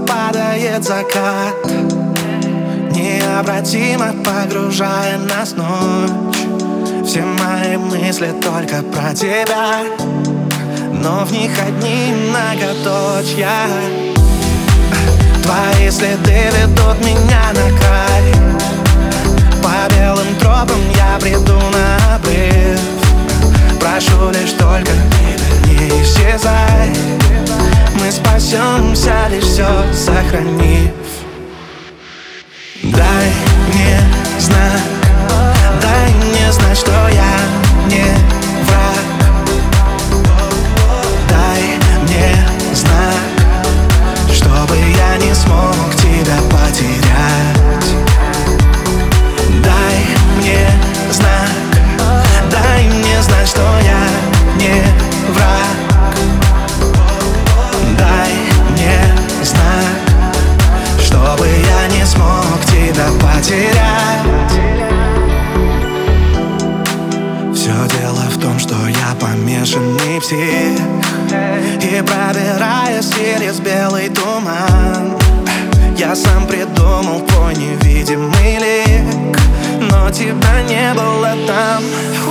падает закат, необратимо погружая нас в ночь. Все мои мысли только про тебя, но в них одни многоточья. Твои следы ведут меня на край, по белым тропам я приду на обрыв. Прошу лишь только не исчезай, мы спасемся, лишь все сохранив. Дай мне знак, дай мне знать, что я не враг. Дай мне знак, чтобы я не смог тебя потерять. Дай мне знак, дай мне знать, что я не враг. Дай мне знак, чтобы я не смог тебя потерять. Все дело в том, что я помешанный псих, и пробираясь через белый туман, я сам придумал твой невидимый лик, но тебя не было там.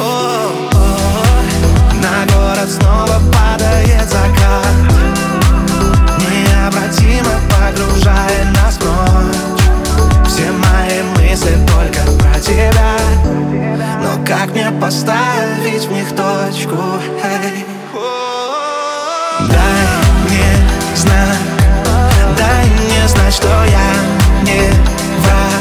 На город снова падает закат, необратимо погружая нас в ночь. Все мои мысли только про тебя, но как мне поставить в них точку? Дай мне знак, дай мне знать, что я не враг.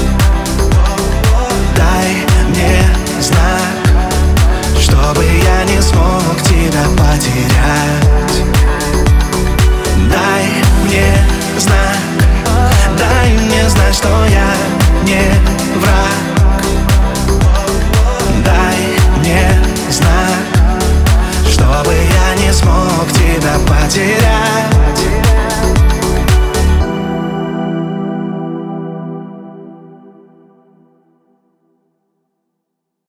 Дай мне знак, чтобы я не смог тебя потерять. Дай мне знак, дай мне знать, что я не враг. Дай мне знак, чтобы я не смог тебя потерять.